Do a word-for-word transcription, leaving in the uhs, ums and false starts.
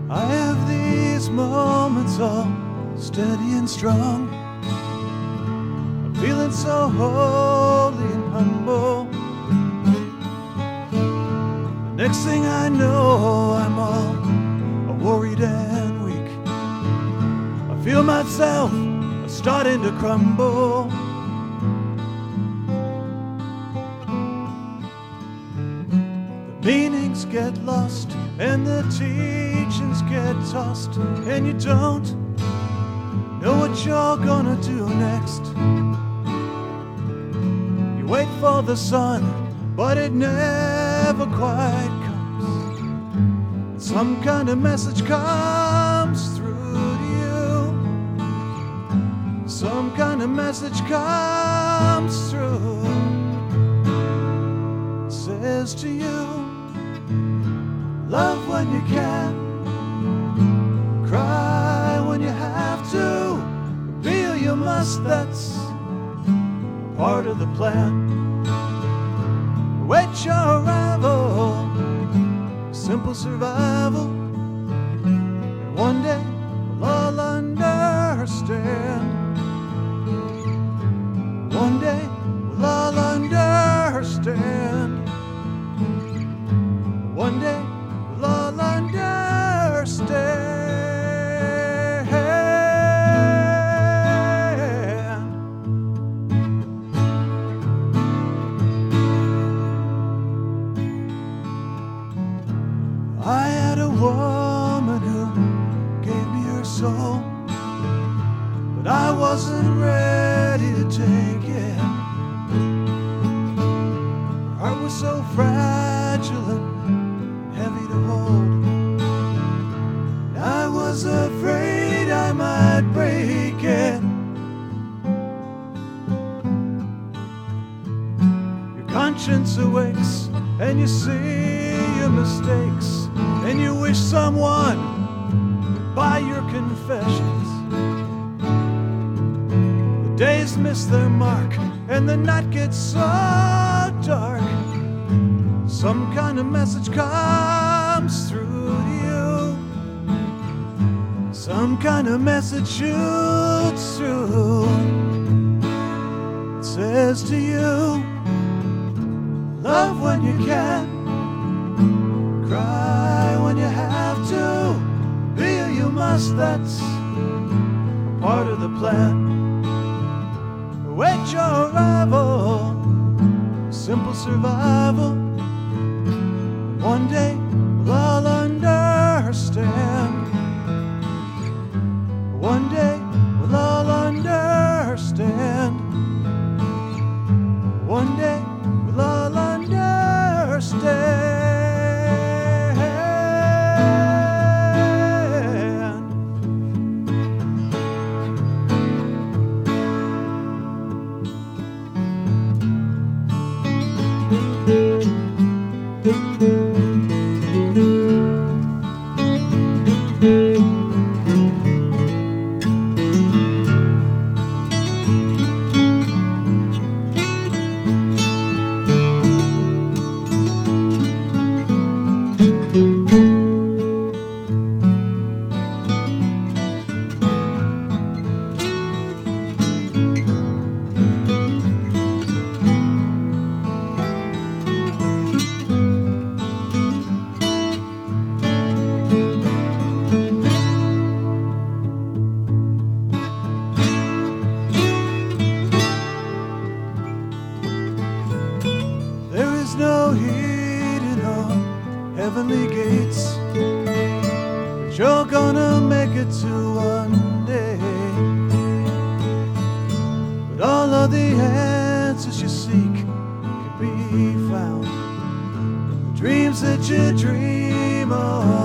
I have these moments all steady and strong. I'm feeling so holy and humble. The next thing I know, I'm all worried and weak. I feel myself starting to crumble. The meanings get lost and the teachings get tossed, and you don't know what you're gonna do next. You wait for the sun, but it never quite comes. Some kind of message comes through to you. Some kind of message comes through. It says to you, love when you can, cry when you have to, feel you must, that's part of the plan. Wait your arrival, simple survival, and one day we'll all understand. One day we'll all understand. One day we'll all understand. I had a woman who gave me her soul, but I wasn't ready to take it. Her heart was so fragile and heavy to hold, and I was afraid I might break it. Your conscience awakes and you see your mistakes, and you wish someone would buy your confessions. The days miss their mark and the night gets so dark. Some kind of message comes through to you. Some kind of message shoots through. It says to you, love when you can, cry when you have to, feel you must, that's part of the plan. Wait your arrival, simple survival, one day we'll all understand. One day we'll all understand. One day we'll all understand. No hidden or heavenly gates, but you're gonna make it to one day. But all of the answers you seek can be found in the dreams that you dream of.